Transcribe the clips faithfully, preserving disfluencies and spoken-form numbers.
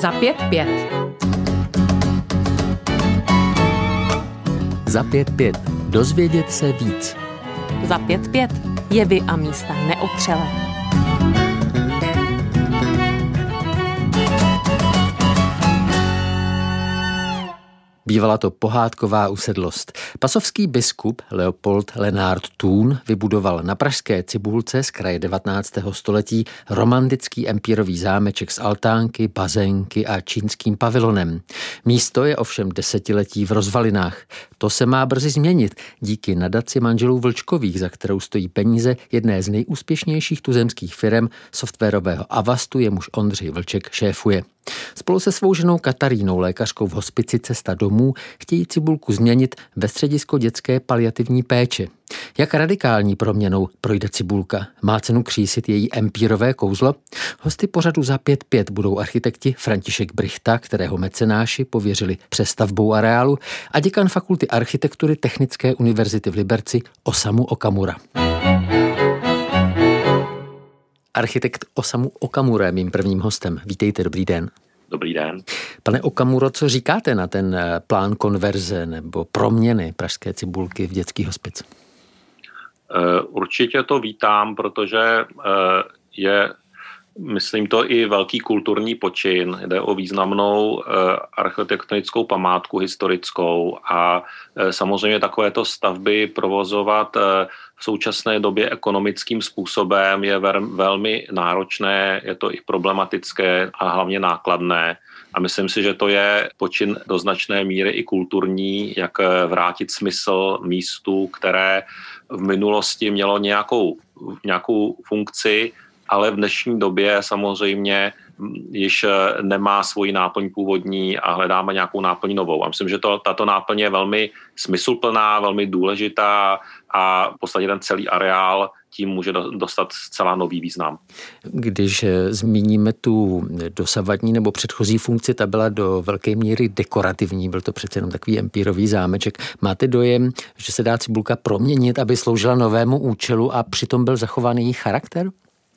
Za pět pět. Za pět pět. Dozvědět se víc. Za pět pět. Jevy a místa neotřelé. Bývala to pohádková usedlost. Pasovský biskup Leopold Lenard Thun vybudoval na pražské Cibulce z kraje devatenáctého století romantický empírový zámeček z altánky, bazénky a čínským pavilonem. Místo je ovšem desetiletí v rozvalinách. To se má brzy změnit díky nadaci manželů Vlčkových, za kterou stojí peníze jedné z nejúspěšnějších tuzemských firem softwarového Avastu, jemuž Ondřej Vlček šéfuje. Spolu se svou ženou Katarínou, lékařkou v hospici Cesta domů, chtějí Cibulku změnit ve středisko dětské paliativní péče. Jak radikální proměnou projde Cibulka? Má cenu křísit její empírové kouzlo? Hosty pořadu Za pět pět budou architekti František Brychta, kterého mecenáši pověřili přestavbou areálu, a děkan Fakulty architektury Technické univerzity v Liberci Osamu Okamura. Architekt Osamu Okamura je mým prvním hostem. Vítejte, dobrý den. Dobrý den. Pane Okamuro, co říkáte na ten plán konverze nebo proměny pražské Cibulky v dětský hospic? Určitě to vítám, protože je, myslím, to i velký kulturní počin. Jde o významnou architektonickou památku historickou a samozřejmě takovéto stavby provozovat v současné době ekonomickým způsobem je velmi náročné, je to i problematické a hlavně nákladné. A myslím si, že to je počin do značné míry i kulturní, jak vrátit smysl místu, které v minulosti mělo nějakou, nějakou funkci, ale v dnešní době samozřejmě již nemá svoji náplň původní a hledáme nějakou náplň novou. A myslím, že to, tato náplň je velmi smysluplná, velmi důležitá a v podstatě ten celý areál tím může dostat zcela nový význam. Když zmíníme tu dosavadní nebo předchozí funkci, ta byla do velké míry dekorativní, byl to přece jenom takový empírový zámeček. Máte dojem, že se dá Cibulka proměnit, aby sloužila novému účelu a přitom byl zachován její charakter?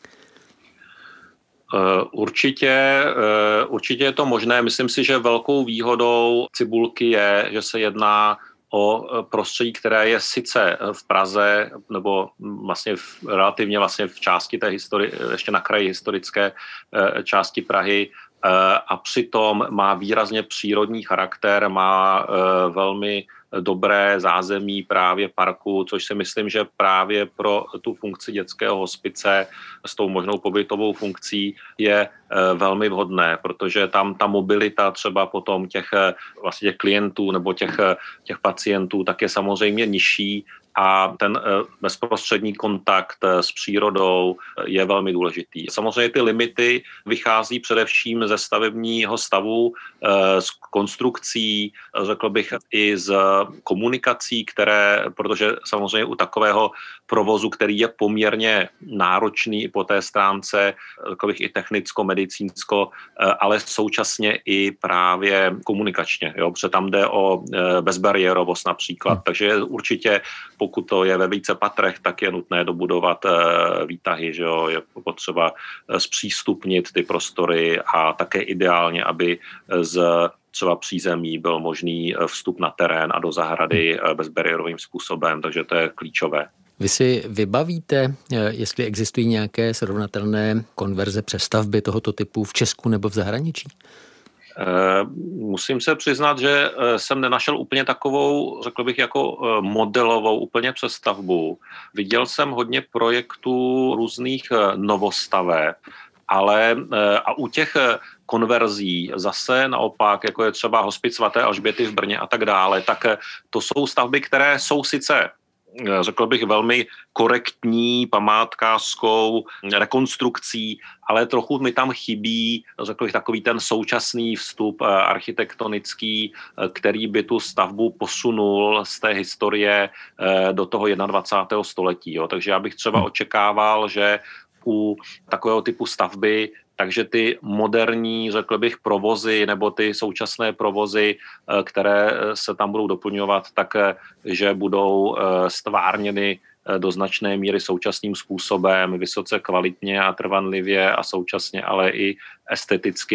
Určitě, určitě je to možné. Myslím si, že velkou výhodou Cibulky je, že se jedná o prostředí, které je sice v Praze, nebo vlastně v, relativně vlastně v části té historie, ještě na kraji historické části Prahy, a přitom má výrazně přírodní charakter, má velmi dobré zázemí právě parku, což si myslím, že právě pro tu funkci dětského hospice s tou možnou pobytovou funkcí je velmi vhodné, protože tam ta mobilita třeba potom těch vlastně těch klientů nebo těch, těch pacientů tak je samozřejmě nižší a ten bezprostřední kontakt s přírodou je velmi důležitý. Samozřejmě ty limity vychází především ze stavebního stavu, z konstrukcí, řekl bych i z komunikací, které, protože samozřejmě u takového provozu, který je poměrně náročný i po té stránce, řekl bych i technicko-medicínsko, ale současně i právě komunikačně, jo, protože tam jde o bezbariérovost například, hmm. takže určitě pokud to je ve více patrech, tak je nutné dobudovat výtahy, že jo? Je potřeba zpřístupnit ty prostory a také ideálně, aby z třeba přízemí byl možný vstup na terén a do zahrady bezbariérovým způsobem, takže to je klíčové. Vy si vybavíte, jestli existují nějaké srovnatelné konverze přestavby tohoto typu v Česku nebo v zahraničí? Musím se přiznat, že jsem nenašel úplně takovou, řekl bych, jako modelovou úplně přestavbu. Viděl jsem hodně projektů různých novostaveb, ale a u těch konverzí zase naopak, jako je třeba hospic svaté Alžběty v Brně a tak dále, tak to jsou stavby, které jsou sice, řekl bych, velmi korektní památkářskou rekonstrukcí, ale trochu mi tam chybí, řekl bych, takový ten současný vstup architektonický, který by tu stavbu posunul z té historie do toho dvacátého prvního století. Jo. Takže já bych třeba očekával, že u takového typu stavby takže ty moderní, řekl bych, provozy nebo ty současné provozy, které se tam budou doplňovat, tak že budou stvárněny do značné míry současným způsobem, vysoce kvalitně a trvanlivě a současně ale i esteticky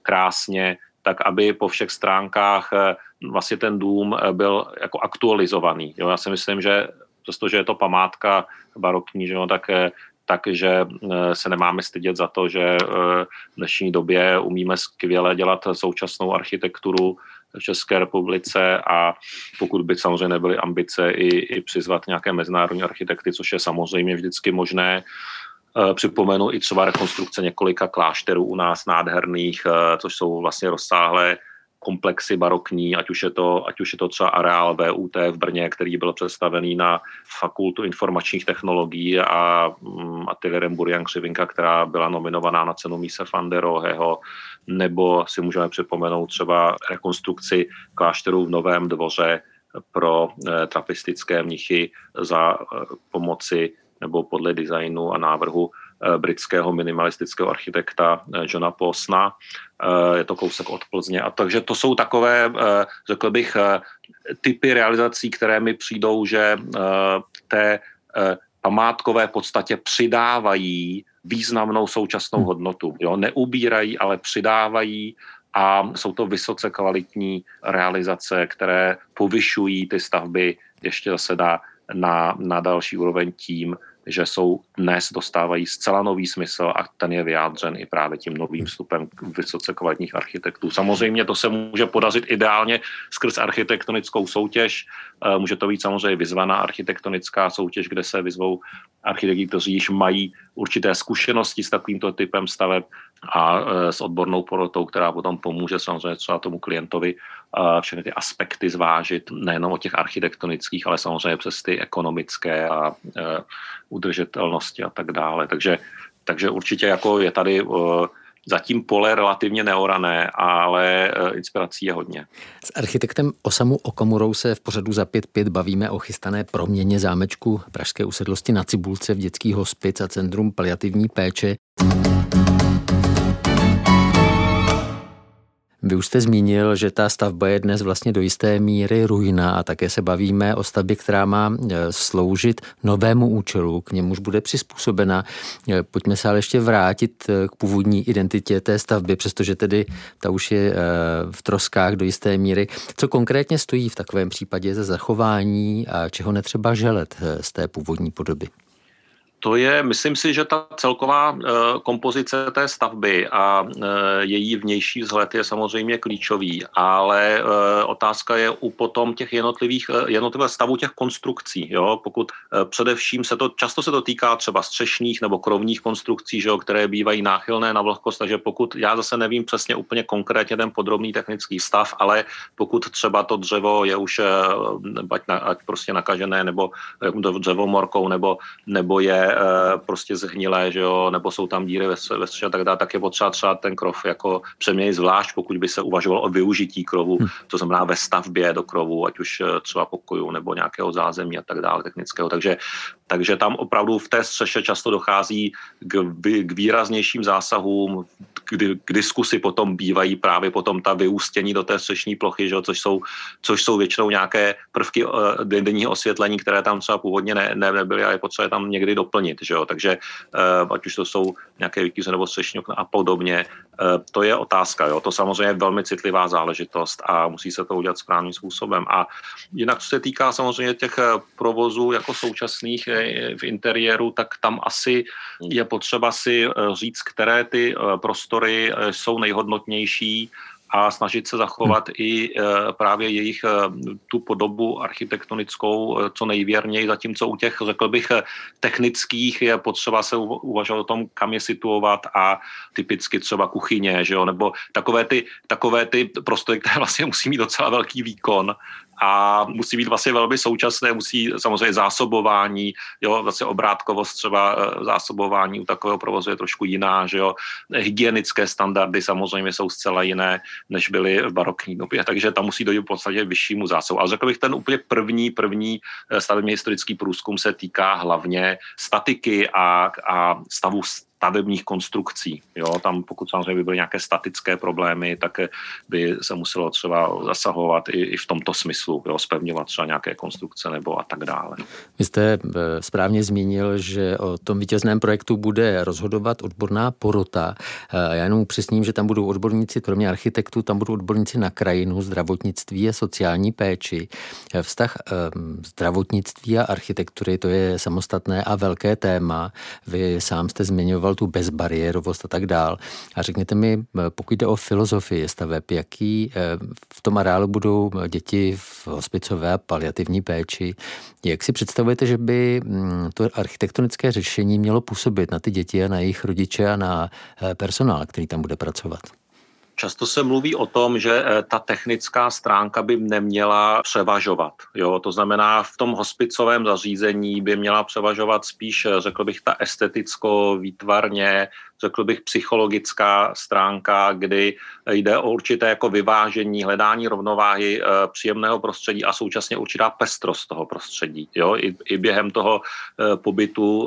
krásně, tak aby po všech stránkách vlastně ten dům byl jako aktualizovaný. Jo, já si myslím, že přestože je to památka barokní, že jo, tak takže se nemáme stydět za to, že v dnešní době umíme skvěle dělat současnou architekturu v České republice a pokud by samozřejmě nebyly ambice i, i přizvat nějaké mezinárodní architekty, což je samozřejmě vždycky možné. Připomenu i třeba rekonstrukce několika klášterů u nás nádherných, což jsou vlastně rozsáhlé komplexy barokní, ať už je to, ať už je to třeba areál V U T v Brně, který byl představený na Fakultu informačních technologií a um, ateliérem Burian Křivinka, která byla nominovaná na cenu Mise van der Roheho, nebo si můžeme připomenout třeba rekonstrukci klášterů v Novém Dvoře pro eh, trapistické mnichy za eh, pomoci nebo podle designu a návrhu britského minimalistického architekta Johna Pawsona. Je to kousek od Plzně. A takže to jsou takové, řekl bych, typy realizací, které mi přijdou, že té památkové podstatě přidávají významnou současnou hodnotu. Jo? Neubírají, ale přidávají a jsou to vysoce kvalitní realizace, které povyšují ty stavby ještě zase na, na, na další úroveň tím, že jsou dnes dostávají zcela nový smysl a ten je vyjádřen i právě tím novým vstupem vysoce kvalitních architektů. Samozřejmě to se může podařit ideálně skrz architektonickou soutěž. Může to být samozřejmě vyzvaná architektonická soutěž, kde se vyzvou architekti, kteří již mají určité zkušenosti s takovýmto typem staveb a s odbornou porotou, která potom pomůže samozřejmě třeba tomu klientovi všechny ty aspekty zvážit, nejenom o těch architektonických, ale samozřejmě přes ty ekonomické a udržitelnosti a tak dále. Takže, takže určitě jako je tady zatím pole relativně neorané, ale inspirací je hodně. S architektem Osamu Okamurou se v pořadu Za pět pět bavíme o chystané proměně zámečku pražské usedlosti Na Cibulce v dětský hospic a centrum paliativní péče. Vy už jste zmínil, že ta stavba je dnes vlastně do jisté míry ruina a také se bavíme o stavbě, která má sloužit novému účelu, k němuž bude přizpůsobena. Pojďme se ale ještě vrátit k původní identitě té stavby, přestože tedy ta už je v troskách do jisté míry. Co konkrétně stojí v takovém případě za zachování a čeho netřeba želet z té původní podoby? To je, myslím si, že ta celková uh, kompozice té stavby a uh, její vnější vzhled je samozřejmě klíčový, ale uh, otázka je u potom těch jednotlivých, uh, jednotlivých stavů těch konstrukcí. Jo? Pokud uh, především se to, často se to týká třeba střešních nebo krovních konstrukcí, že jo, které bývají náchylné na vlhkost, takže pokud, já zase nevím přesně úplně konkrétně ten podrobný technický stav, ale pokud třeba to dřevo je už uh, ať, na, ať prostě nakažené nebo uh, dřevomorkou nebo, nebo je prostě zhnilé, že jo, nebo jsou tam díry ve, ve střeše a tak dále, tak je potřeba třeba ten krov jako přeměnit zvlášť, pokud by se uvažovalo o využití krovu, to znamená ve stavbě do krovu, ať už třeba pokoju nebo nějakého zázemí a tak dále technického. Takže, takže tam opravdu v té střeše často dochází k, k výraznějším zásahům, kdy, k diskusi potom bývají právě potom ta vyústění do té střešní plochy, že jo, což jsou, což jsou většinou nějaké prvky denního osvětlení, které tam třeba původně ne, ne, nebyly a je potřeba tam někdy doplnit. Že jo? Takže ať už to jsou nějaké výkyře nebo střešní okna a podobně, to je otázka. Jo? To samozřejmě je velmi citlivá záležitost a musí se to udělat správným způsobem. A jinak, co se týká samozřejmě těch provozů jako současných v interiéru, tak tam asi je potřeba si říct, které ty prostory jsou nejhodnotnější a snažit se zachovat hmm. i e, právě jejich e, tu podobu architektonickou e, co nejvěrněji, zatímco u těch, řekl bych, technických je potřeba se uvažovat o tom, kam je situovat a typicky třeba kuchyně, že jo, nebo takové ty, takové ty prostory, které vlastně musí mít docela velký výkon a musí být vlastně velmi současné, musí samozřejmě zásobování, jo, vlastně obrátkovost třeba zásobování u takového provozu je trošku jiná, že jo, hygienické standardy samozřejmě jsou zcela jiné, než byly v barokní době, takže tam musí dojít v podstatě vyššímu zásahu. Ale řekl bych, ten úplně první, první stavebně historický průzkum se týká hlavně statiky a, a stavu stavebních konstrukcí. Jo? Tam pokud samozřejmě by byly nějaké statické problémy, tak by se muselo třeba zasahovat i, i v tomto smyslu, jo? Zpevňovat třeba nějaké konstrukce nebo a tak dále. Vy jste správně zmínil, že o tom vítězném projektu bude rozhodovat odborná porota. Já jenom upřesním, že tam budou odborníci, kromě architektů, tam budou odborníci na krajinu, zdravotnictví a sociální péči. Vztah zdravotnictví a architektury, to je samostatné a velké téma. Vy sám jste zmiňoval tu bezbariérovost a tak dál. A řekněte mi, pokud jde o filozofii staveb, jaký v tom areálu budou děti v hospicové a paliativní péči, jak si představujete, že by to architektonické řešení mělo působit na ty děti a na jejich rodiče a na personál, který tam bude pracovat? Často se mluví o tom, že ta technická stránka by neměla převažovat. Jo? To znamená, v tom hospicovém zařízení by měla převažovat spíš, řekl bych, ta esteticko-výtvarně, řekl bych, psychologická stránka, kdy jde o určité jako vyvážení, hledání rovnováhy příjemného prostředí a současně určitá pestrost toho prostředí. Jo? I, i během toho pobytu,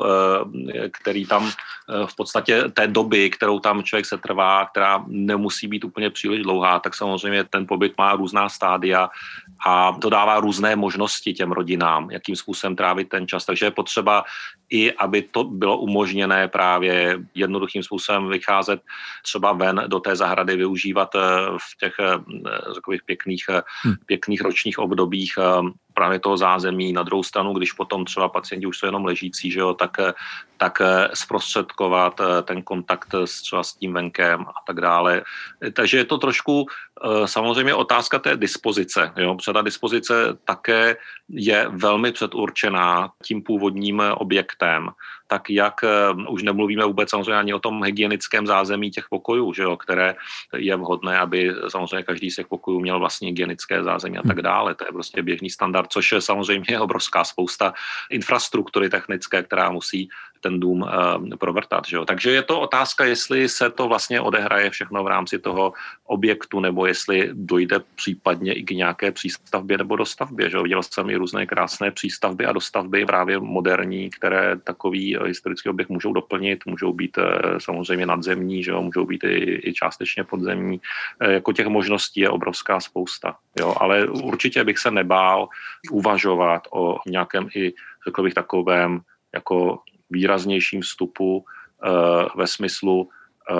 který tam v podstatě té doby, kterou tam člověk se trvá, která nemusí být úplně příliš dlouhá, tak samozřejmě ten pobyt má různá stádia a to dává různé možnosti těm rodinám, jakým způsobem trávit ten čas. Takže je potřeba i, aby to bylo umožněné právě jednoduchým způsobem vycházet třeba ven do té zahrady, využívat v těch, řekl bych, pěkných, pěkných ročních obdobích právě toho zázemí. Na druhou stranu, když potom třeba pacienti už jsou jenom ležící, že jo, tak, tak zprostředkovat ten kontakt s, třeba s tím venkem a tak dále. Takže je to trošku samozřejmě otázka té dispozice. Jo. Protože ta dispozice také je velmi předurčená tím původním objektem. Tak jak už nemluvíme vůbec samozřejmě ani o tom hygienickém zázemí těch pokojů, že jo, které je vhodné, aby samozřejmě každý z těch pokojů měl vlastní hygienické zázemí a tak dále. To je prostě běžný standard, což je samozřejmě obrovská spousta infrastruktury technické, která musí ten dům uh, provrtat. Že jo. Takže je to otázka, jestli se to vlastně odehraje všechno v rámci toho objektu, nebo jestli dojde případně i k nějaké přístavbě nebo dostavbě. Že jo. Viděl jsem i různé krásné přístavby a dostavby právě moderní, které takový historický objekt můžou doplnit, můžou být uh, samozřejmě nadzemní, že jo, můžou být i, i částečně podzemní. Uh, jako těch možností je obrovská spousta. Jo. Ale určitě bych se nebál uvažovat o nějakém i, řekl bych, takovém jako výraznějším vstupu uh, ve smyslu uh,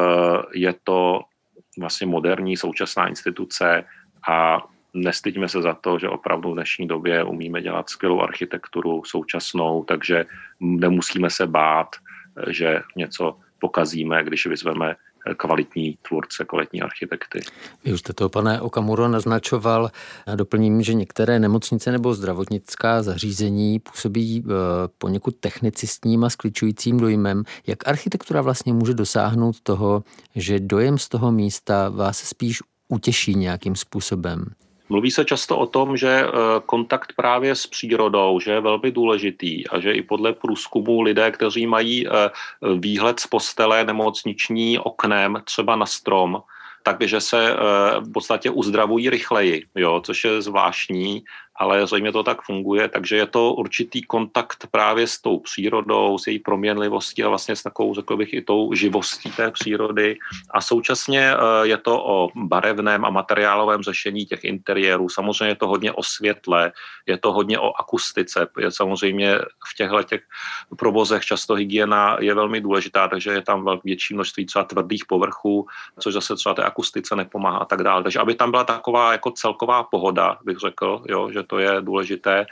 je to vlastně moderní současná instituce a nestyďme se za to, že opravdu v dnešní době umíme dělat skvělou architekturu současnou, takže nemusíme se bát, že něco pokazíme, když vyzveme kvalitní tvůrce, kvalitní architekty. Vy už jste to, pane Okamuro, naznačoval. Doplním, že některé nemocnice nebo zdravotnická zařízení působí poněkud technicistním a skličujícím dojmem. Jak architektura vlastně může dosáhnout toho, že dojem z toho místa vás spíš utěší nějakým způsobem? Mluví se často o tom, že kontakt právě s přírodou, že je velmi důležitý a že i podle průzkumu lidé, kteří mají výhled z postele nemocniční oknem třeba na strom, takže se v podstatě uzdravují rychleji, jo, což je zvláštní, ale zřejmě to tak funguje, takže je to určitý kontakt právě s tou přírodou, s její proměnlivostí a vlastně s takovou, řekl bych, i tou živostí té přírody. A současně je to o barevném a materiálovém řešení těch interiérů. Samozřejmě je to hodně o světle, je to hodně o akustice. Je samozřejmě v těchto těch provozech často hygiena je velmi důležitá, takže je tam větší množství třeba tvrdých povrchů, což zase třeba té akustice nepomáhá a tak dále. Takže aby tam byla taková jako celková pohoda, bych řekl, jo, že to je důležité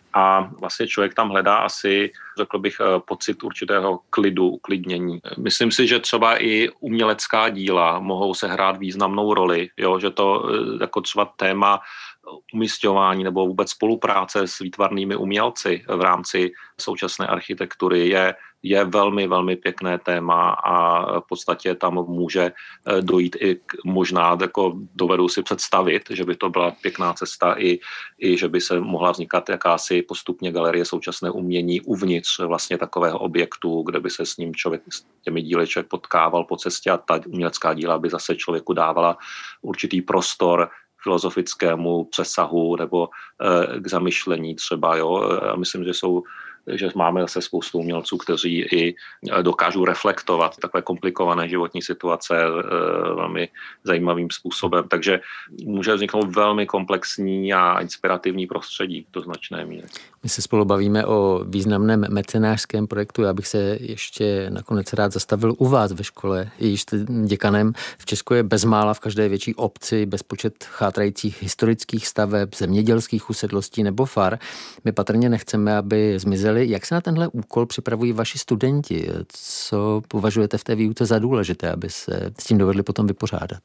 a vlastně člověk tam hledá asi, řekl bych, pocit určitého klidu, uklidnění. Myslím si, že třeba i umělecká díla mohou sehrát významnou roli, jo, že to jako třeba téma umísťování nebo vůbec spolupráce s výtvarnými umělci v rámci současné architektury je, je velmi, velmi pěkné téma a v podstatě tam může dojít i k, možná, jako dovedu si představit, že by to byla pěkná cesta i, i že by se mohla vznikat jakási postupně galerie současné umění uvnitř vlastně takového objektu, kde by se s ním člověk, s těmi díly člověk potkával po cestě a ta umělecká díla by zase člověku dávala určitý prostor filozofickému přesahu nebo e, k zamyšlení třeba. Jo. A myslím, že jsou že máme zase spoustu umělců, kteří i dokážou reflektovat takové komplikované životní situace velmi zajímavým způsobem. Takže může vzniknout velmi komplexní a inspirativní prostředí do značné míry. My se spolu bavíme o významném mecenářském projektu. Já bych se ještě nakonec rád zastavil u vás ve škole. Jejíž děkanem v Česku je bezmála v každé větší obci bezpočet chátrajících historických staveb, zemědělských usedlostí nebo far. My patrně nechceme, aby zmizely. Jak se na tenhle úkol připravují vaši studenti? Co považujete v té výuce za důležité, aby se s tím dovedli potom vypořádat?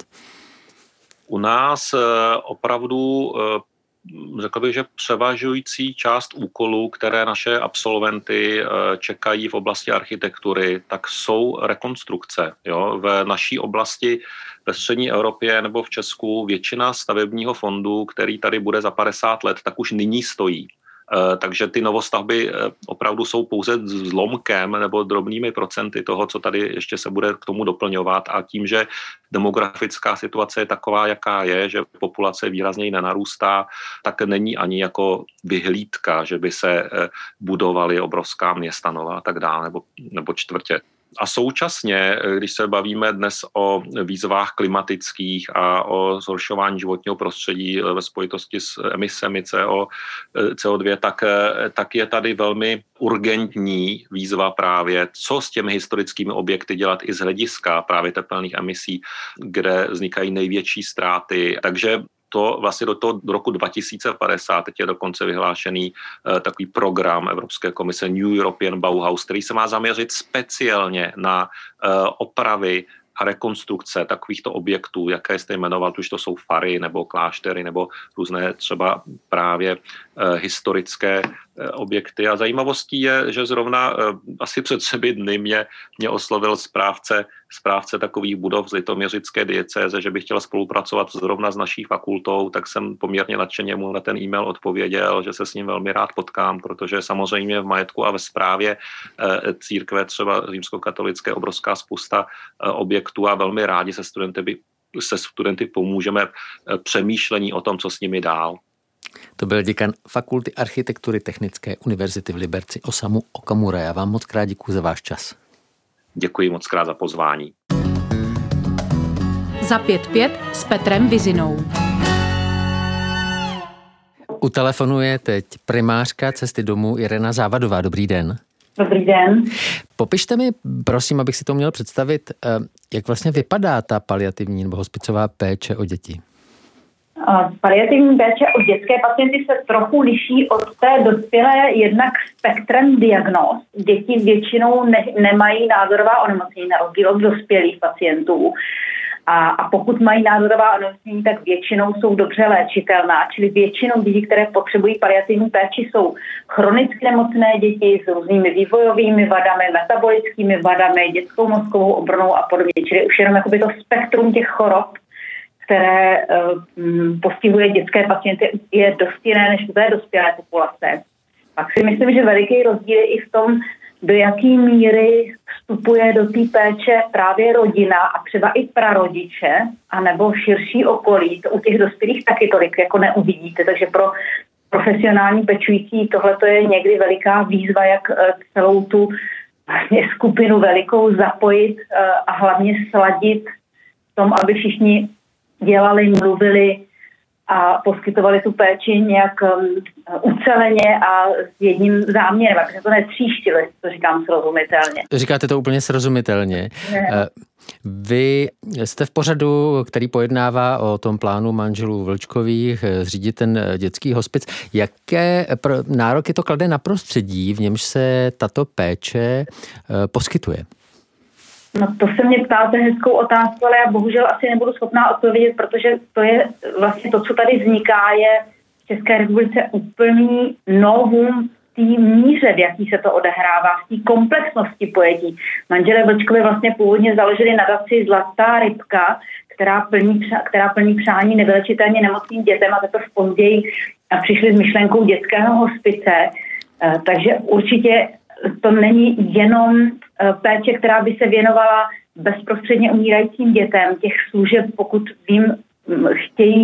U nás opravdu řekl bych, že převažující část úkolů, které naše absolventy čekají v oblasti architektury, tak jsou rekonstrukce. Jo? V naší oblasti ve střední Evropě nebo v Česku většina stavebního fondu, který tady bude za padesát let, tak už nyní stojí. Takže ty novostavby opravdu jsou pouze zlomkem nebo drobnými procenty toho, co tady ještě se bude k tomu doplňovat, a tím, že demografická situace je taková, jaká je, že populace výrazněji nenarůstá, tak není ani jako vyhlídka, že by se budovaly obrovská města nová a tak dále, nebo, nebo čtvrtě. A současně, když se bavíme dnes o výzvách klimatických a o zhoršování životního prostředí ve spojitosti s emisemi C O dva, tak, tak je tady velmi urgentní výzva právě, co s těmi historickými objekty dělat i z hlediska právě tepelných emisí, kde vznikají největší ztráty. Takže to vlastně do toho roku dva tisíce padesát, teď je dokonce vyhlášený uh, takový program Evropské komise New European Bauhaus, který se má zaměřit speciálně na uh, opravy a rekonstrukce takovýchto objektů, jaké jste jmenoval, už to jsou fary nebo kláštery nebo různé třeba právě uh, historické uh, objekty. A zajímavostí je, že zrovna uh, asi před třemi dny mě, mě oslovil správce, správce takových budov z litoměřické diecéze, že by chtěl spolupracovat zrovna s naší fakultou, tak jsem poměrně nadšeně mu na ten e-mail odpověděl, že se s ním velmi rád potkám, protože samozřejmě v majetku a ve správě uh, církve, třeba římskokatolické, obrovská spousta uh, objektů a velmi rádi se studenty, se studenty pomůžeme přemýšlení o tom, co s nimi dál. To byl děkan Fakulty architektury Technické univerzity v Liberci Osamu Okamura. Já vám moc krát děkuji za váš čas. Děkuji moc krát za pozvání. Za pět pět s Petrem Vizinou. U telefonu je teď primářka Cesty domů Irena Závadová. Dobrý den. Dobrý den. Popište mi, prosím, abych si to měl představit, jak vlastně vypadá ta paliativní nebo hospicová péče o děti. Paliativní péče o dětské pacienty se trochu liší od té dospělé jednak spektrem diagnóz. Děti většinou ne, nemají nádorová onemocnění na rozdíl od dospělých pacientů. A, a pokud mají nádorová onemocnění, tak většinou jsou dobře léčitelná, čili většinou děti, které potřebují paliativní péči, jsou chronicky nemocné děti s různými vývojovými vadami, metabolickými vadami, dětskou mozkovou obrnou a podobně. Čili už jenom jakoby to spektrum těch chorob, které um, postihuje dětské pacienty, je dost jiné než u té dospělé populace. Pak si myslím, že veliký rozdíl je i v tom, do jaké míry vstupuje do té péče právě rodina a třeba i prarodiče, anebo širší okolí. To u těch dospělých taky tolik jako neuvidíte, takže pro profesionální pečující tohle je někdy veliká výzva, jak celou tu vlastně skupinu velikou zapojit a hlavně sladit v tom, aby všichni dělali, mluvili a poskytovali tu péči nějak um, uceleně a s jedním záměrem, aby se to netříštili, to říkám srozumitelně. Říkáte to úplně srozumitelně. Ne. Vy jste v pořadu, který pojednává o tom plánu manželů Vlčkových zřídit ten dětský hospic. Jaké nároky to klade na prostředí, v němž se tato péče poskytuje? No to se mě ptáte hezkou otázku, ale já bohužel asi nebudu schopná odpovědět, protože to je vlastně to, co tady vzniká, je v České republice úplný novum v té míře, v jaký se to odehrává, v té komplexnosti pojetí. Manželé Vlčkovi vlastně původně založili nadaci Zlatá rybka, která plní, která plní přání nevylečitelně nemocným dětem, a teprve později přišli s myšlenkou dětského hospice. Takže určitě to není jenom péče, která by se věnovala bezprostředně umírajícím dětem. Těch služeb, pokud vím, chtějí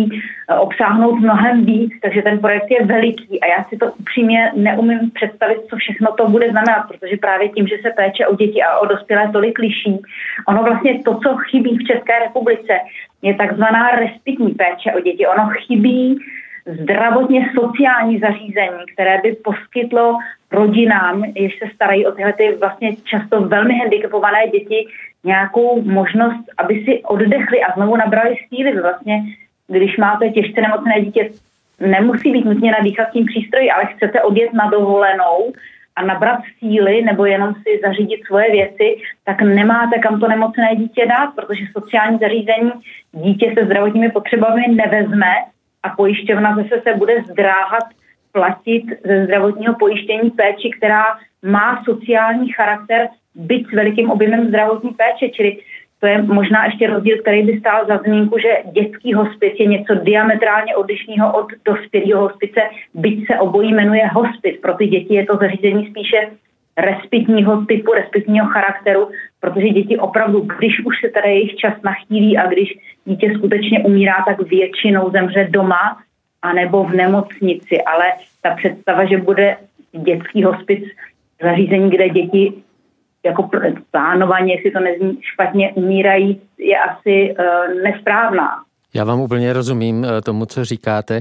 obsáhnout mnohem víc, takže ten projekt je veliký a já si to upřímně neumím představit, co všechno to bude znamenat, protože právě tím, že se péče o děti a o dospělé tolik liší, ono vlastně to, co chybí v České republice, je takzvaná respitní péče o děti. Ono chybí zdravotně sociální zařízení, které by poskytlo rodinám, jež se starají o tyhle ty vlastně často velmi handicapované děti, nějakou možnost, aby si oddechli a znovu nabrali síly. Vlastně, když máte těžce nemocné dítě, nemusí být nutně na dýchacím přístroji, ale chcete odjet na dovolenou a nabrat síly nebo jenom si zařídit svoje věci, tak nemáte kam to nemocné dítě dát, protože sociální zařízení dítě se zdravotními potřebami nevezme a pojišťovna zase se bude zdráhat platit ze zdravotního pojištění péči, která má sociální charakter, byť s velikým objemem zdravotní péče, čili to je možná ještě rozdíl, který by stál za zmínku, že dětský hospic je něco diametrálně odlišného od dospělého hospice, byť se obojí jmenuje hospic. Pro ty děti je to zařízení spíše respitního typu, respitního charakteru, protože děti opravdu, když už se tady jejich čas nachýlí a když dítě skutečně umírá, tak většinou zemře doma anebo v nemocnici. Ale ta představa, že bude dětský hospic zařízení, kde děti jako plánovaně, jestli to nezní špatně, umírají, je asi uh, nesprávná. Já vám úplně rozumím tomu, co říkáte.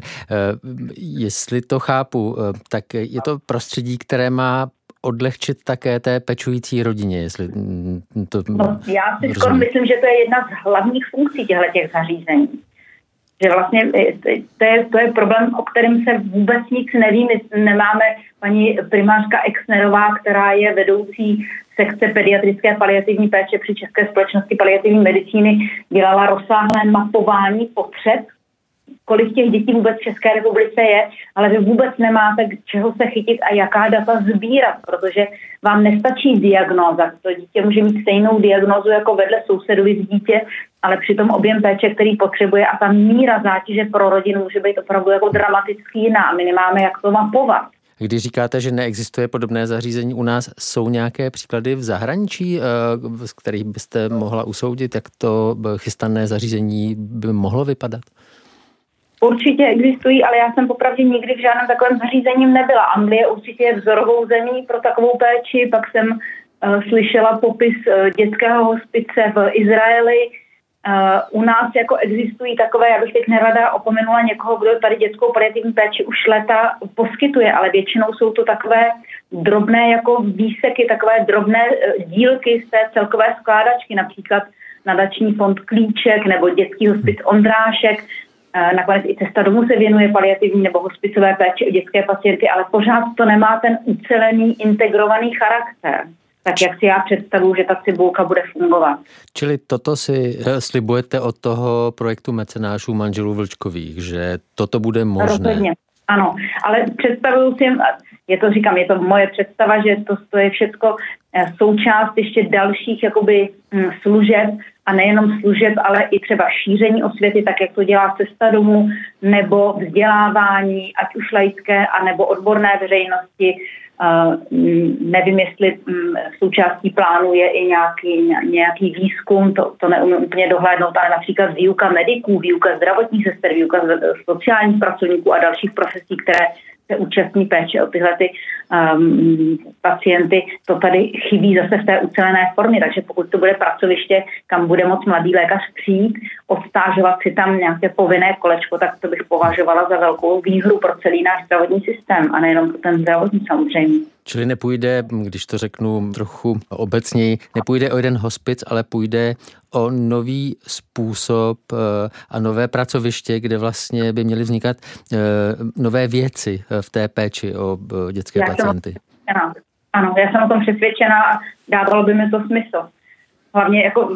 Jestli to chápu, tak je to prostředí, které má odlehčit také té pečující rodině, jestli to no, já si skoro myslím, že to je jedna z hlavních funkcí těch zařízení. Že vlastně to je, to je problém, o kterém se vůbec nic neví. My nemáme paní primářka Exnerová, která je vedoucí sekce pediatrické paliativní péče při České společnosti paliativní medicíny, dělala rozsáhlé mapování potřeb, kolik těch dětí vůbec v České republice je, ale vy vůbec nemáte čeho se chytit a jaká data sbírat, protože vám nestačí diagnóza. To dítě může mít stejnou diagnózu jako vedle sousedovi dítě, ale přitom objem péče, který potřebuje a ta míra zátěže pro rodinu může být opravdu jako dramaticky jiná a my nemáme jak to mapovat. Když říkáte, že neexistuje podobné zařízení u nás, jsou nějaké příklady v zahraničí, z kterých byste mohla usoudit, jak to chystané zařízení by mohlo vypadat? Určitě existují, ale já jsem popravdě nikdy v žádném takovém zařízením nebyla. Anglie určitě je vzorovou zemí pro takovou péči, pak jsem uh, slyšela popis uh, dětského hospice v Izraeli. Uh, u nás jako existují takové, já bych teď nerada opomenula někoho, kdo tady dětskou paliativní péči už léta poskytuje, ale většinou jsou to takové drobné jako výseky, takové drobné uh, dílky z té celkové skládačky, například nadační fond Klíček nebo dětský hospic Ondrášek. Nakonec i Cesta domů se věnuje paliativní nebo hospicové péči o dětské pacienty, ale pořád to nemá ten ucelený, integrovaný charakter. Tak jak si já představuji, že ta cibulka bude fungovat. Čili toto si slibujete od toho projektu mecenášů manželů Vlčkových, že toto bude možné? Rozhodně, ano. Ale představuju si, je to říkám, je to moje představa, že to, to je všecko součást ještě dalších jakoby služeb, a nejenom služeb, ale i třeba šíření osvěty, tak jak to dělá Cesta domů, nebo vzdělávání, ať už laické, anebo odborné veřejnosti. Uh, nevím, jestli um, součástí plánu je i nějaký, nějaký výzkum, to, to neumím úplně dohlédnout, ale například výuka mediků, výuka zdravotních sester, výuka sociálních pracovníků a dalších profesí, které se účastní péče o tyhle ty, um, pacienty, to tady chybí zase v té ucelené formě, takže pokud to bude pracoviště, kam bude moc mladý lékař přijít, odstážovat si tam nějaké povinné kolečko, tak to bych považovala za velkou výhru pro celý náš zdravotní systém a nejenom pro ten zdravotní samozřejmě. Čili nepůjde, když to řeknu trochu obecněji, nepůjde o jeden hospic, ale půjde o nový způsob a nové pracoviště, kde vlastně by měly vznikat nové věci v té péči o dětské já pacienty. Jsem, ano, ano, já jsem o tom přesvědčená a dávalo by mi to smysl. Hlavně jako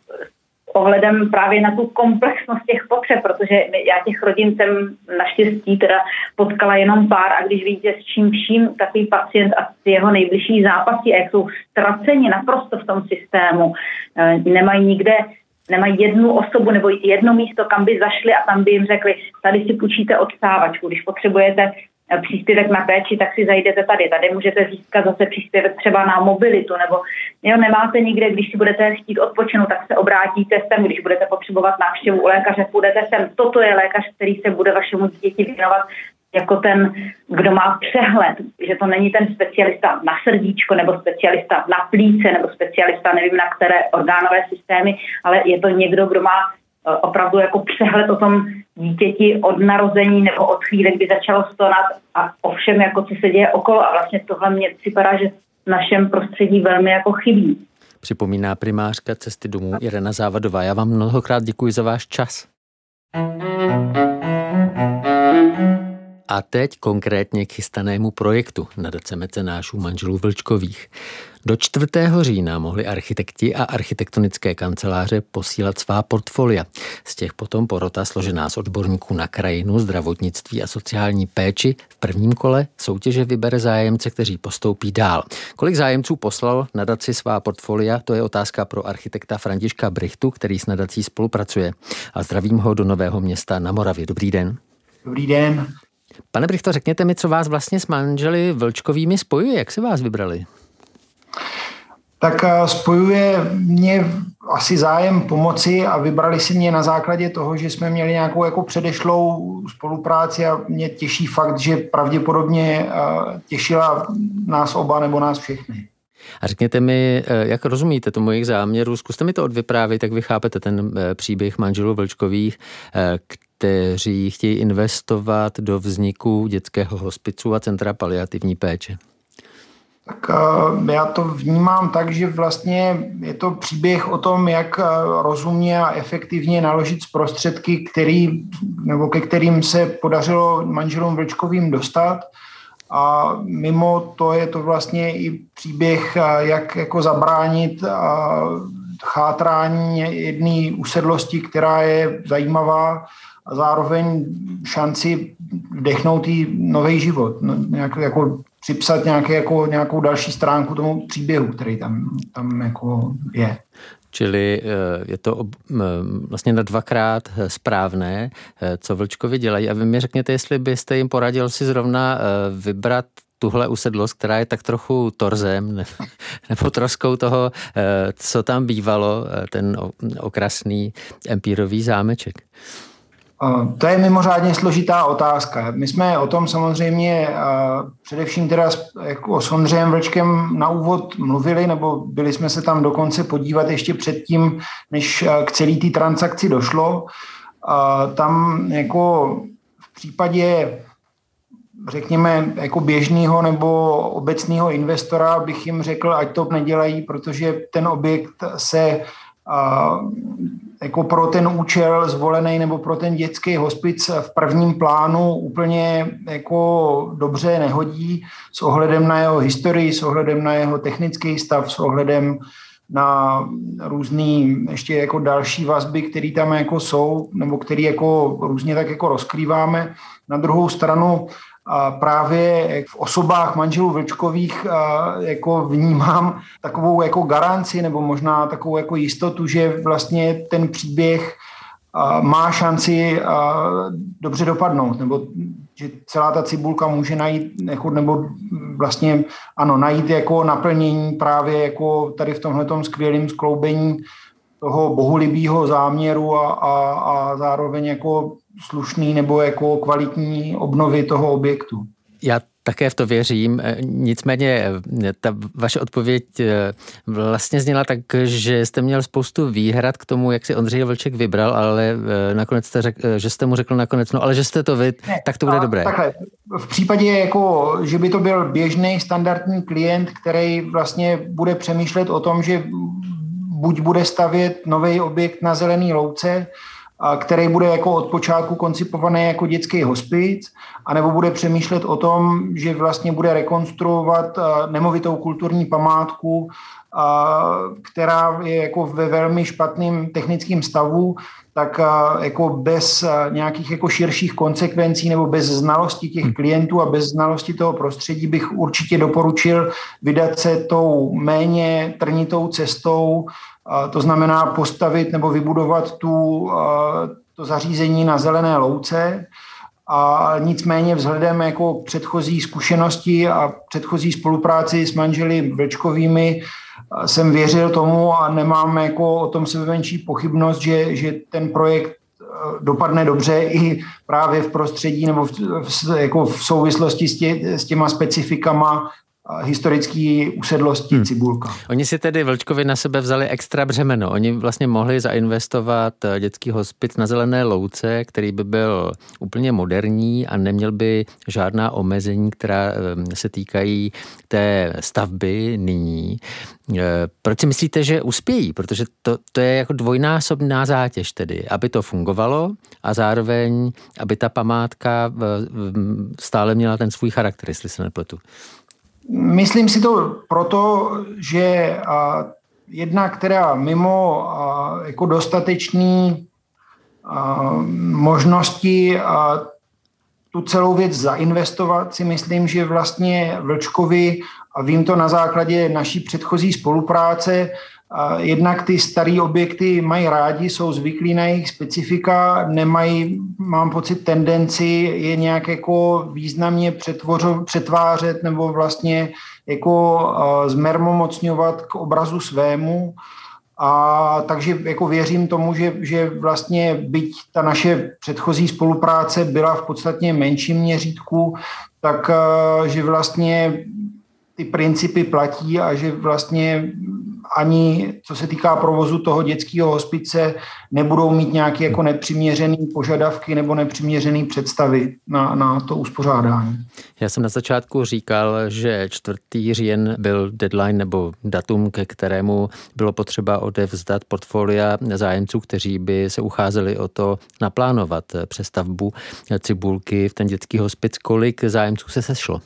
ohledem právě na tu komplexnost těch potřeb, protože já těch rodin jsem naštěstí teda potkala jenom pár a když vidíte, s čím vším takový pacient a jeho nejbližší zápasy a jak jsou ztraceni naprosto v tom systému, nemají nikde, nemají jednu osobu nebo jedno místo, kam by zašli a tam by jim řekli, tady si půjčíte odsávačku, když potřebujete příspěvek na péči, tak si zajdete tady. Tady můžete získat zase příspěvek třeba na mobilitu, nebo jo, nemáte nikde, když si budete chtít odpočinout, tak se obrátíte sem, když budete potřebovat návštěvu u lékaře, půjdete sem. Toto je lékař, který se bude vašemu dítěti věnovat jako ten, kdo má přehled, že to není ten specialista na srdíčko, nebo specialista na plíce, nebo specialista nevím na které orgánové systémy, ale je to někdo, kdo má opravdu jako přehled o tom dítěti od narození nebo od chvíle, kdy začalo stonat a o všem, jako co se děje okolo. A vlastně tohle mě připadá, že v našem prostředí velmi jako chybí. Připomíná primářka Cesty domů Irena Závadová. Já vám mnohokrát děkuji za váš čas. A teď konkrétně k chystanému projektu nadace mecenášů manželů Vlčkových. Do čtvrtého října mohli architekti a architektonické kanceláře posílat svá portfolia. Z těch potom porota složená z odborníků na krajinu, zdravotnictví a sociální péči v prvním kole soutěže vybere zájemce, kteří postoupí dál. Kolik zájemců poslal nadaci svá portfolia, to je otázka pro architekta Františka Brychtu, který s nadací spolupracuje. A zdravím ho do Nového Města na Moravě. Dobrý den. Dobrý den. Pane Brychto, řekněte mi, co vás vlastně s manželi Vlčkovými spojuje, jak se vás vybrali? Tak spojuje mě asi zájem pomoci a vybrali si mě na základě toho, že jsme měli nějakou jako předešlou spolupráci a mě těší fakt, že pravděpodobně těšila nás oba nebo nás všechny. A řekněte mi, jak rozumíte tomu jejich záměru, zkuste mi to odvyprávět, jak vy chápete ten příběh manželů Vlčkových, kteří chtějí investovat do vzniku dětského hospicu a centra paliativní péče. Tak já to vnímám tak, že vlastně je to příběh o tom, jak rozumně a efektivně naložit s prostředky, který, nebo ke kterým se podařilo manželům Vlčkovým dostat. A mimo to je to vlastně i příběh, jak jako zabránit chátrání jedné usedlosti, která je zajímavá, a zároveň šanci vdechnout jí nový život, no, nějak, jako připsat nějaké, jako, nějakou další stránku tomu příběhu, který tam, tam jako je. Čili je to vlastně na dvakrát správné, co Vlčkovi dělají. A vy mi řekněte, jestli byste jim poradil si zrovna vybrat tuhle usedlost, která je tak trochu torzem nebo troskou toho, co tam bývalo, ten okrasný empírový zámeček. To je mimořádně složitá otázka. My jsme o tom samozřejmě především teda jako s Ondřejem Vlčkem na úvod mluvili, nebo byli jsme se tam dokonce podívat ještě předtím, než k celé té transakci došlo. Tam jako v případě řekněme jako běžného nebo obecného investora bych jim řekl, ať to nedělají, protože ten objekt se a jako pro ten účel zvolený nebo pro ten dětský hospic v prvním plánu úplně jako dobře nehodí s ohledem na jeho historii, s ohledem na jeho technický stav, s ohledem na různý ještě jako další vazby, které tam jako jsou nebo které jako různě tak jako rozkrýváme. Na druhou stranu a právě v osobách manželů Vlčkových jako vnímám takovou jako garanci nebo možná takovou jako jistotu, že vlastně ten příběh má šanci dobře dopadnout, nebo že celá ta cibulka může najít, jako, nebo vlastně ano, najít jako naplnění právě jako tady v tomhletom skvělém skloubení toho bohulibýho záměru a, a, a zároveň jako slušný nebo jako kvalitní obnovy toho objektu. Já také v to věřím, nicméně ta vaše odpověď vlastně zněla tak, že jste měl spoustu výhrad k tomu, jak si Ondřej Vlček vybral, ale nakonec jste řekl, že jste mu řekl nakonec, no ale že jste to vy, ne, tak to bude dobré. Takhle, v případě, jako, že by to byl běžný standardní klient, který vlastně bude přemýšlet o tom, že buď bude stavět nový objekt na zelený louce, který bude jako od počátku koncipovaný jako dětský hospic, anebo bude přemýšlet o tom, že vlastně bude rekonstruovat nemovitou kulturní památku, která je jako ve velmi špatném technickém stavu, tak jako bez nějakých jako širších konsekvencí nebo bez znalosti těch klientů a bez znalosti toho prostředí bych určitě doporučil vydat se tou méně trnitou cestou, to znamená postavit nebo vybudovat tu, to zařízení na zelené louce A nicméně vzhledem jako předchozí zkušenosti a předchozí spolupráci s manželi Vlčkovými jsem věřil tomu a nemám jako o tom sebemenší pochybnost, že, že ten projekt dopadne dobře i právě v prostředí nebo v, v, jako v souvislosti s, tě, s těma specifikama historické usedlosti hmm. Cibulka. Oni si tedy Vlčkovi na sebe vzali extra břemeno. Oni vlastně mohli zainvestovat dětský hospic na Zelené louce, který by byl úplně moderní a neměl by žádná omezení, která se týkají té stavby nyní. Proč si myslíte, že uspějí? Protože to, to je jako dvojnásobná zátěž tedy, aby to fungovalo a zároveň, aby ta památka stále měla ten svůj charakter, jestli se nepletu. Myslím si to proto, že a, jedna, která mimo a, jako dostatečný a, možnosti a, tu celou věc zainvestovat, si myslím, že vlastně Vlčkovi, a vím to na základě naší předchozí spolupráce, a jednak ty staré objekty mají rádi, jsou zvyklí na jejich specifika, nemají, mám pocit, tendenci je nějak jako významně přetvořo, přetvářet nebo vlastně jako uh, zmermomocňovat k obrazu svému. A takže jako věřím tomu, že, že vlastně byť ta naše předchozí spolupráce byla v podstatně menším měřítku, tak uh, že vlastně ty principy platí a že vlastně ani co se týká provozu toho dětského hospice nebudou mít nějaké jako nepřiměřené požadavky nebo nepřiměřené představy na, na to uspořádání. Já jsem na začátku říkal, že čtvrtý říjen byl deadline nebo datum, ke kterému bylo potřeba odevzdat portfolia zájemců, kteří by se ucházeli o to naplánovat přestavbu Cibulky v ten dětský hospic. Kolik zájemců se sešlo?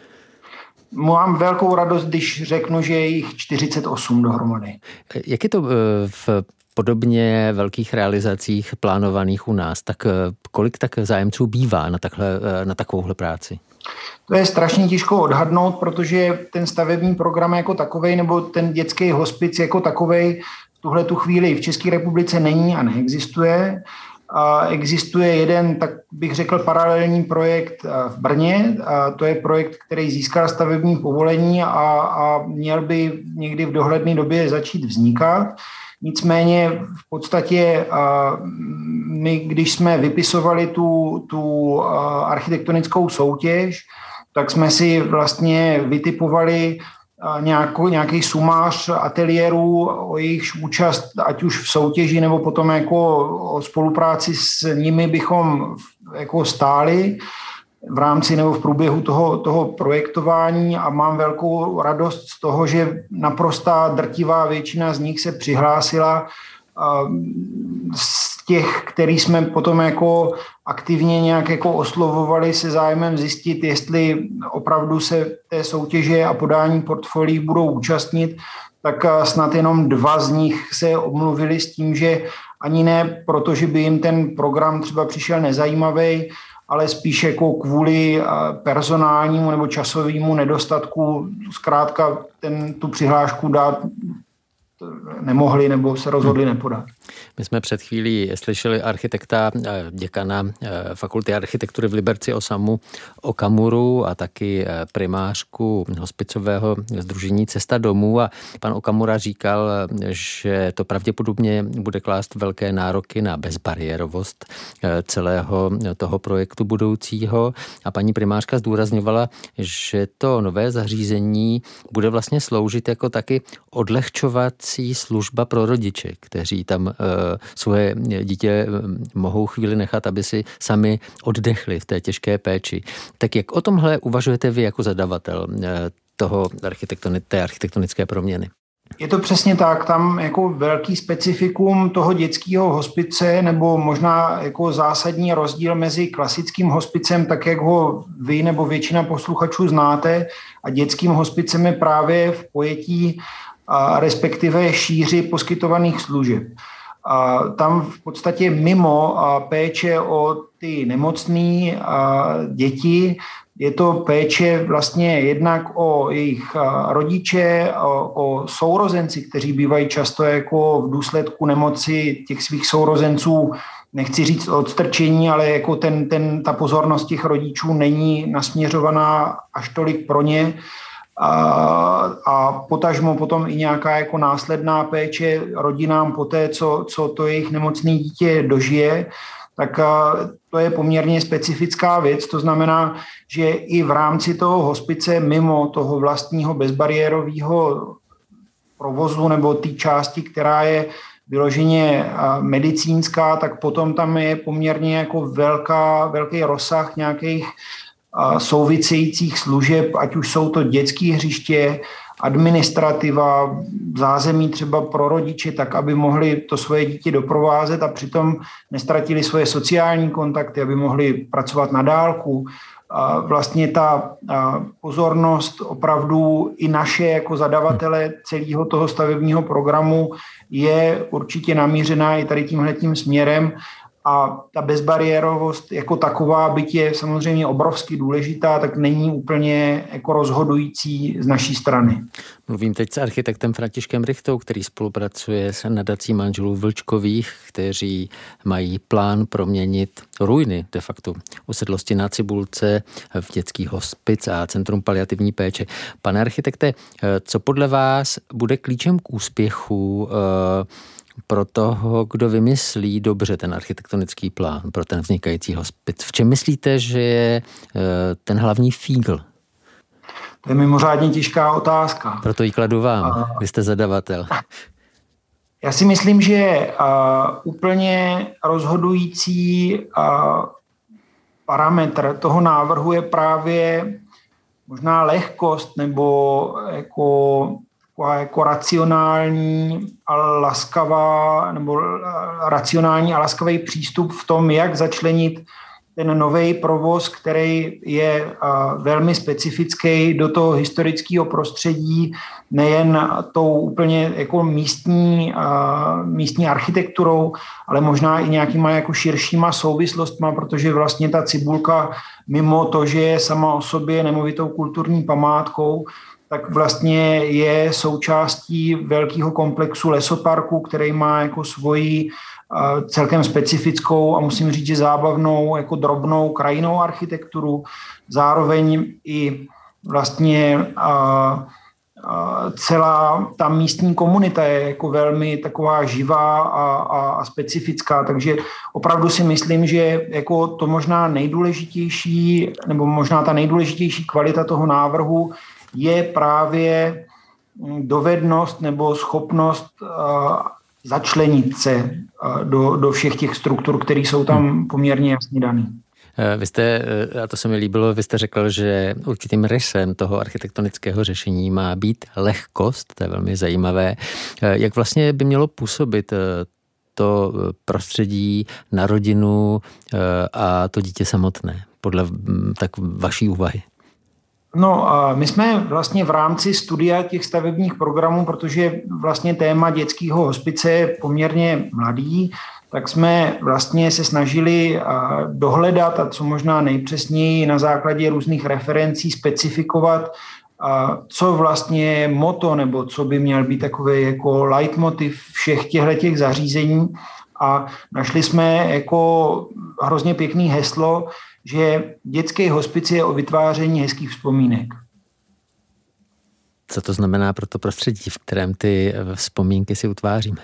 Mám velkou radost, když řeknu, že je jich čtyřicet osm dohromady. Jak je to v podobně velkých realizacích plánovaných u nás? Tak kolik tak zájemců bývá na, takhle, na takovouhle práci? To je strašně těžko odhadnout, protože ten stavební program jako takovej nebo ten dětský hospic jako takovej v tuhle tu chvíli v České republice není a neexistuje. A existuje jeden, tak bych řekl, paralelní projekt v Brně. A to je projekt, který získal stavební povolení a, a měl by někdy v dohledné době začít vznikat. Nicméně v podstatě my, když jsme vypisovali tu, tu architektonickou soutěž, tak jsme si vlastně vytipovali Nějakou, nějaký sumář ateliérů, o jejich účast, ať už v soutěži, nebo potom jako o spolupráci s nimi bychom jako stáli v rámci nebo v průběhu toho, toho projektování a mám velkou radost z toho, že naprostá drtivá většina z nich se přihlásila. Z těch, který jsme potom jako aktivně nějak jako oslovovali se zájmem zjistit, jestli opravdu se té soutěže a podání portfolií budou účastnit, tak snad jenom dva z nich se omluvili s tím, že ani ne, protože by jim ten program třeba přišel nezajímavý, ale spíš jako kvůli personálnímu nebo časovému nedostatku zkrátka ten, tu přihlášku dát nemohli nebo se rozhodli nepodat. My jsme před chvílí slyšeli architekta, děkana Fakulty architektury v Liberci Osamu Okamuru a taky primářku hospicového sdružení Cesta domů a pan Okamura říkal, že to pravděpodobně bude klást velké nároky na bezbariérovost celého toho projektu budoucího a paní primářka zdůrazňovala, že to nové zařízení bude vlastně sloužit jako taky odlehčovací služba pro rodiče, kteří tam svoje dítě mohou chvíli nechat, aby si sami oddechli v té těžké péči. Tak jak o tomhle uvažujete vy jako zadavatel toho architektoni- té architektonické proměny? Je to přesně tak, tam jako velký specifikum toho dětského hospice nebo možná jako zásadní rozdíl mezi klasickým hospicem, tak jak ho vy nebo většina posluchačů znáte, a dětským hospicem je právě v pojetí a respektive šíři poskytovaných služeb. A tam v podstatě mimo péče o ty nemocné děti je to péče vlastně jednak o jejich rodiče, o, o sourozenci, kteří bývají často jako v důsledku nemoci těch svých sourozenců nechci říct odstrčení, ale jako ten, ten, ta pozornost těch rodičů není nasměřovaná až tolik pro ně. A, a potažmo potom i nějaká jako následná péče rodinám po té, co, co to jejich nemocné dítě dožije, tak to je poměrně specifická věc. To znamená, že i v rámci toho hospice, mimo toho vlastního bezbariérového provozu nebo té části, která je vyloženě medicínská, tak potom tam je poměrně jako velká, velký rozsah nějakých souvisejících služeb, ať už jsou to dětské hřiště, administrativa, zázemí třeba pro rodiče, tak aby mohli to svoje dítě doprovázet a přitom nestratili svoje sociální kontakty, aby mohli pracovat na dálku. A vlastně ta pozornost opravdu i naše jako zadavatele celého toho stavebního programu je určitě namířená i tady tímhletím směrem. A ta bezbariérovost jako taková, byť je samozřejmě obrovsky důležitá, tak není úplně jako rozhodující z naší strany. Mluvím teď s architektem Františkem Richtou, který spolupracuje s nadací manželů Vlčkových, kteří mají plán proměnit ruiny de facto usedlosti na Cibulce v dětský hospic a centrum paliativní péče. Pane architekte, co podle vás bude klíčem k úspěchu pro toho, kdo vymyslí dobře ten architektonický plán pro ten vznikající hospic? V čem myslíte, že je ten hlavní fígl? To je mimořádně těžká otázka. Proto ji kladu vám. Vy jste zadavatel. Já si myslím, že uh, úplně rozhodující uh, parametr toho návrhu je právě možná lehkost nebo jako jako racionální a laskavá, nebo racionální a laskavý přístup v tom, jak začlenit ten nový provoz, který je velmi specifický do toho historického prostředí, nejen tou úplně jako místní, místní architekturou, ale možná i nějakýma jako širšíma souvislostma, protože vlastně ta Cibulka mimo to, že je sama o sobě nemovitou kulturní památkou, tak vlastně je součástí velkého komplexu lesoparku, který má jako svoji celkem specifickou a musím říct, že zábavnou, jako drobnou krajinnou architekturu. Zároveň i vlastně a, a celá ta místní komunita je jako velmi taková živá a, a, a specifická, takže opravdu si myslím, že jako to možná nejdůležitější, nebo možná ta nejdůležitější kvalita toho návrhu je právě dovednost nebo schopnost začlenit se do, do všech těch struktur, které jsou tam poměrně jasně dané. Vy jste, a to se mi líbilo, vy jste řekl, že určitým rysem toho architektonického řešení má být lehkost, to je velmi zajímavé. Jak vlastně by mělo působit to prostředí na rodinu a to dítě samotné, podle tak vaší úvahy? No, my jsme vlastně v rámci studia těch stavebních programů, protože vlastně téma dětského hospice je poměrně mladý, tak jsme vlastně se snažili dohledat a co možná nejpřesněji na základě různých referencí specifikovat, co vlastně je moto nebo co by měl být takový jako leitmotiv všech těchto zařízení. A našli jsme jako hrozně pěkný heslo, že dětský hospic je o vytváření hezkých vzpomínek. Co to znamená pro to prostředí, v kterém ty vzpomínky si utváříme?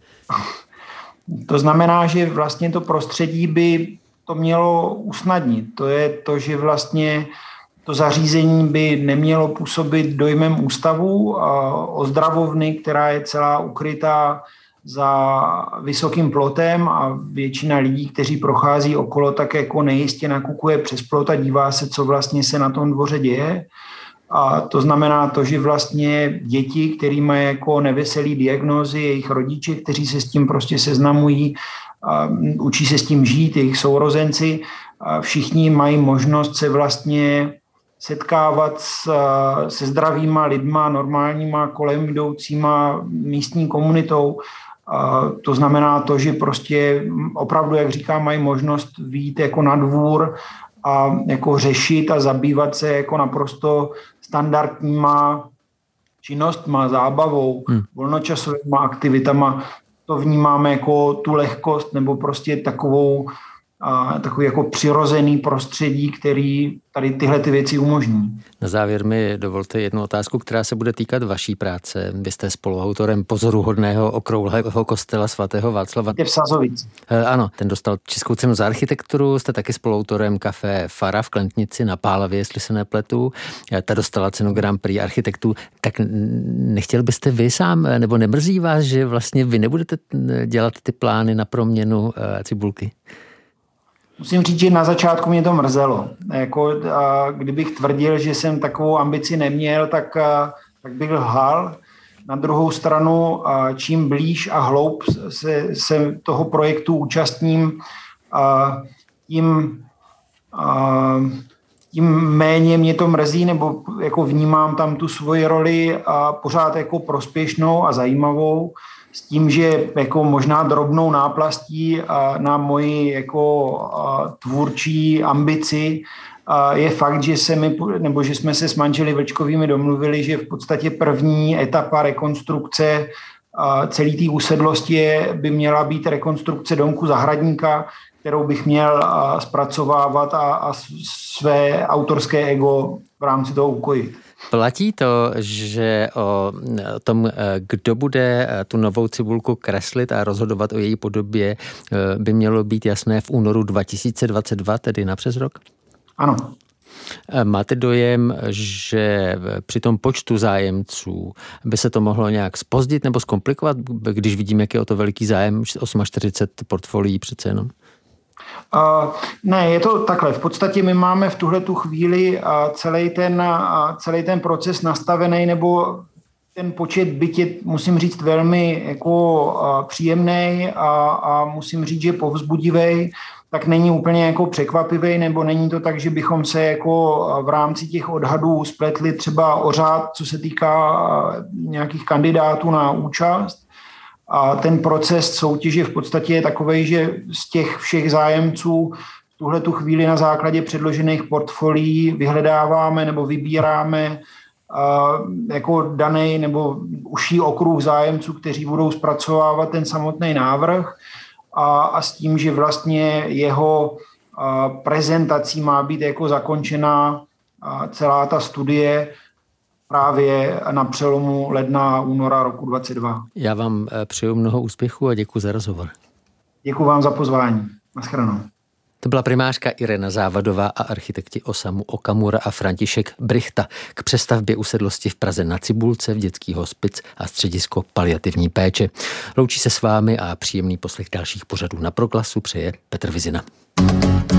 To znamená, že vlastně to prostředí by to mělo usnadnit. To je to, že vlastně to zařízení by nemělo působit dojmem ústavu a ozdravovny, která je celá ukrytá za vysokým plotem a většina lidí, kteří prochází okolo, tak jako nejistě nakukuje přes plot a dívá se, co vlastně se na tom dvoře děje. A to znamená to, že vlastně děti, který mají jako neveselý diagnózy, jejich rodiče, kteří se s tím prostě seznamují, a učí se s tím žít, jejich sourozenci, a všichni mají možnost se vlastně setkávat s, se zdravýma lidma, normálníma, kolem jdoucíma místní komunitou. A to znamená to, že prostě opravdu, jak říkám, mají možnost vyjít jako na dvůr a jako řešit a zabývat se jako naprosto standardníma činnostma, zábavou, hmm. volnočasovými aktivitama. to vnímáme jako tu lehkost nebo prostě takovou a takový jako přirozený prostředí, který tady tyhle ty věci umožní. Na závěr mi dovolte jednu otázku, která se bude týkat vaší práce. Vy jste spoluautorem pozoruhodného okrouhlého kostela svatého Václava. Je v Sazovici. Ano, ten dostal Českou cenu za architekturu, jste taky spoluautorem Café Fara v Klentnici na Pálavě, jestli se nepletu. Ta dostala cenu Grand Prix architektů. Tak nechtěl byste vy sám, nebo nemrzí vás, že vlastně vy nebudete dělat ty plány na proměnu Cibulky? Musím říct, že na začátku mě to mrzelo. Jako, a kdybych tvrdil, že jsem takovou ambici neměl, tak, a, tak bych lhal. Na druhou stranu, a čím blíž a hloub se, se toho projektu účastním, a tím, a, tím méně mě to mrzí, nebo jako vnímám tam tu svoji roli a pořád jako prospěšnou a zajímavou. S tím, že jako možná drobnou náplastí na moji jako tvůrčí ambici je fakt, že se mi, nebo že jsme se s manželi Vlčkovými domluvili, že v podstatě první etapa rekonstrukce celé té usedlosti by měla být rekonstrukce domku zahradníka, kterou bych měl zpracovávat a, a své autorské ego v rámci toho ukojit. Platí to, že o tom, kdo bude tu novou Cibulku kreslit a rozhodovat o její podobě, by mělo být jasné v únoru dva tisíce dvacet dva, tedy na přes rok? Ano. Máte dojem, že při tom počtu zájemců by se to mohlo nějak zpozdit nebo zkomplikovat, když vidím, jak je o to veliký zájem, čtyřicet osm portfolií přece jenom? Uh, ne, je to takhle. V podstatě my máme v tuhletu chvíli uh, celý ten, uh, celý ten proces nastavený, nebo ten počet byt je, musím říct, velmi jako uh, příjemný a, a musím říct, že povzbudivý, tak není úplně jako překvapivý, nebo není to tak, že bychom se jako uh, v rámci těch odhadů spletli třeba o řád, co se týká uh, nějakých kandidátů na účast. A ten proces soutěže v podstatě je takovej, že z těch všech zájemců v tuhle tu chvíli na základě předložených portfolií vyhledáváme nebo vybíráme jako daný nebo užší okruh zájemců, kteří budou zpracovávat ten samotný návrh a, a s tím, že vlastně jeho prezentací má být jako zakončená celá ta studie právě na přelomu ledna a února roku dvacet dva. Já vám přeju mnoho úspěchů a děkuji za rozhovor. Děkuji vám za pozvání. Naschledanou. To byla primářka Irena Závadová a architekti Osamu Okamura a František Brychta k přestavbě usedlosti v Praze na Cibulce, v dětský hospic a středisko paliativní péče. Loučí se s vámi a příjemný poslech dalších pořadů na Proglasu přeje Petr Vizina.